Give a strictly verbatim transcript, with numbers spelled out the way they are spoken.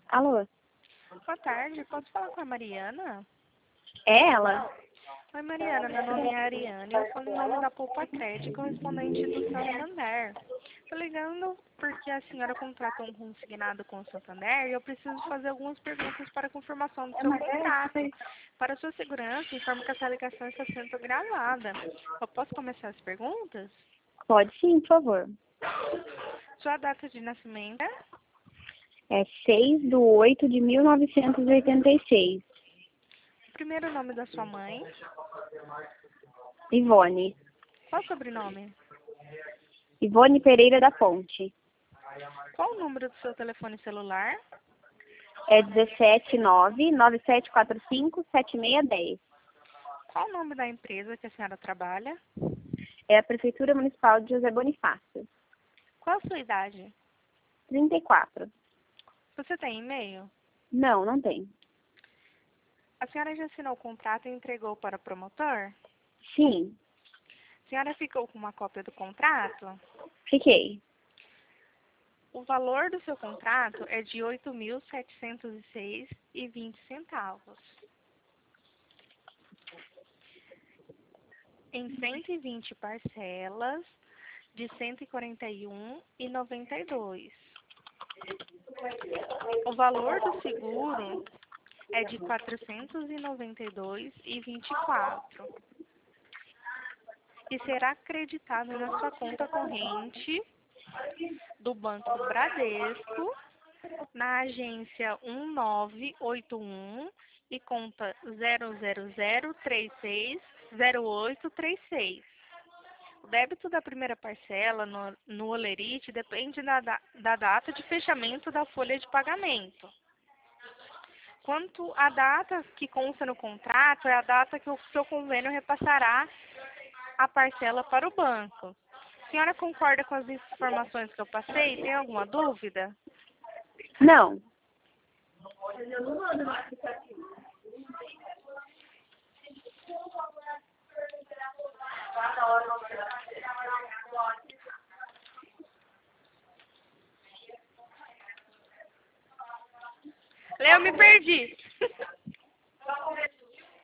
Alô? Boa tarde, posso falar com a Mariana? É ela? Oi, Mariana, meu nome é Ariane, eu sou em nome da Poupa Crédito, correspondente do Santander. Estou ligando porque a senhora contratou um consignado com o Santander e eu preciso fazer algumas perguntas para confirmação do seu contrato. Para sua segurança, informo que essa ligação está sendo gravada. Eu posso começar as perguntas? Pode sim, por favor. Sua data de nascimento é? É seis de oito de mil novecentos e oitenta e seis. Primeiro nome da sua mãe. Ivone. Qual o sobrenome? Ivone Pereira da Ponte. Qual o número do seu telefone celular? É dezessete nove nove sete quatro cinco sete seis um zero. Qual o nome da empresa que a senhora trabalha? É a Prefeitura Municipal de José Bonifácio. Qual a sua idade? trinta e quatro. Você tem e-mail? Não, não tem. A senhora já assinou o contrato e entregou para o promotor? Sim, A senhora ficou com uma cópia do contrato? fiquei. O valor do seu contrato é de oito mil setecentos e seis reais e vinte centavos. Em cento e vinte parcelas de cento e quarenta e um reais e noventa e dois centavos. O valor do seguro é de quatrocentos e noventa e dois reais e vinte e quatro centavos. E será acreditado na sua conta corrente do Banco Bradesco, na agência um nove oito um e conta zero zero zero três seis zero oito três seis. O débito da primeira parcela no, no Olerite depende da, da, da data de fechamento da folha de pagamento. Quanto à data que consta no contrato, é a data que o seu convênio repassará a parcela para o banco. A senhora concorda com as informações que eu passei? Tem alguma dúvida? Não. Lê, eu me perdi.